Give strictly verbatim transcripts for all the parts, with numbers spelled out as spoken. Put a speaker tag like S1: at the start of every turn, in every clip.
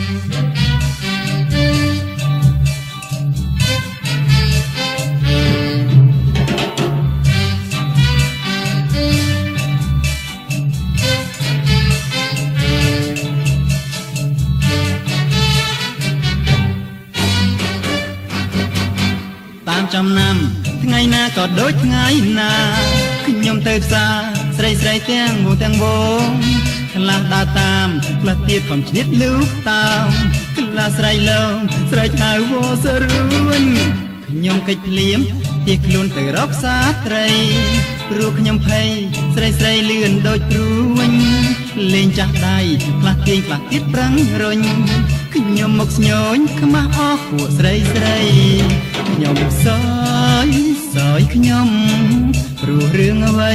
S1: តាមចំណាំថ្ងៃណាក៏ដូចថ្ងៃណាខ្ញុំទៅផ្សារស្រីស្រីទាំងវងទាំងវងខ្លះដើរតាមខ្លះទៀតកំឆ្លៀតលូកតាមខ្លះស្រីលងស្រីហៅវសរួញខ្ញុំកិច្ចភ្លៀមទៀសខ្លួនទៅរកផ្សារត្រីព្រោះខ្ញុំភ័យស្រីស្រីលឿនដូចព្រួញលេងចាស់ដៃខ្លះទាញខ្លះទៀតប្រឹងរុញខ្ញុំមកស្ញញខ្មាស់អស់ពួកស្រីស្រីខ្ញុំសើយសើយខ្ញុំព្រោះរឿងអ្វី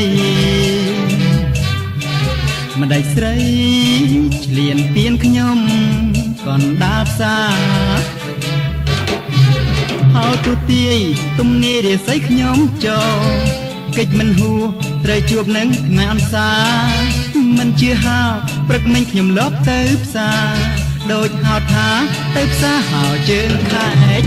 S1: ម្ដេចស្រីឆ្លៀនពៀនខ្ញុំកណ្ដាលផ្សារហៅទូទាយទំនេររាសីខ្ញុំចូលកិច្ចមិនហួត្រូវជួបនឹងថ្ងៃអន្សាមិនជឿហៅព្រឹកមិញខ្ញុំលបទៅផ្សារដូចហៅថាទៅផ្សារហៅជើងខែក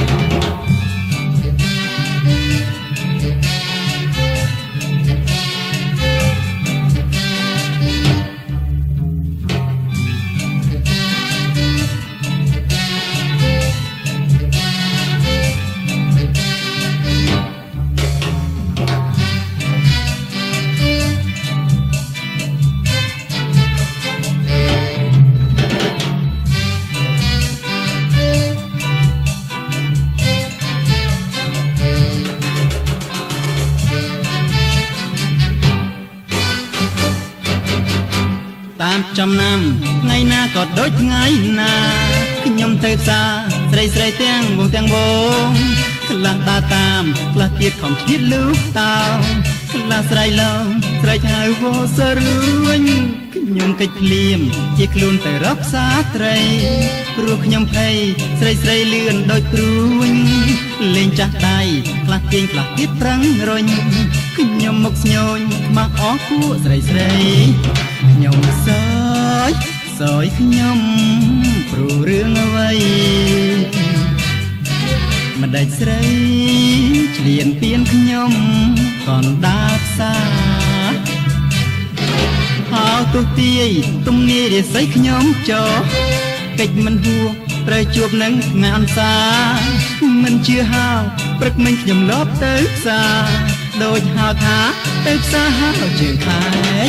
S1: តាមចំណាំថ្ងៃណាក៏ដូចថ្ងៃណាខ្ញុំទៅផ្សារស្រីស្រីទាំងវងទាំងវងខ្លះដើរតាមខ្លះទៀតខំឆ្លៀតលូកតាមខ្លះស្រីឡងស្រីហៅវសរួញខ្ញុំកិច្ចភ្លៀមជាខ្លួនទៅរកផ្សារត្រីព្រោះខ្ញុំភ័យស្រីស្រីលឿនដូចព្រួញលេងចាស់ដៃខ្លះទាញខ្លះទៀតប្រឹងរុញខ្ញុំមកស្ញញខ្មាស់អស់ពួកស្រីស្រីខ្ញុំសើចសើយខ្ញុំព្រោះរឿងអ្វីម្ដេចស្រីឆ្លៀនពៀនខ្ញុំកណ្ដាលផ្សារហៅទូទាយទំនេររាសីខ្ញុំចោកិច្ចមិនហួត្រូវជួបនឹងថ្ងៃអន្សាមិនជឿហៅព្រឹកមិញខ្ញុំលបទៅផ្សារដូចហៅថាទៅផ្សារហៅជើងខែក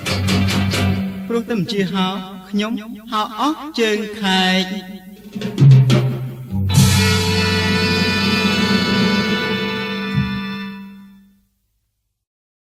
S1: ព្រោះតែមិនជាហៅខ្ញុំហៅអស់ជើងខែក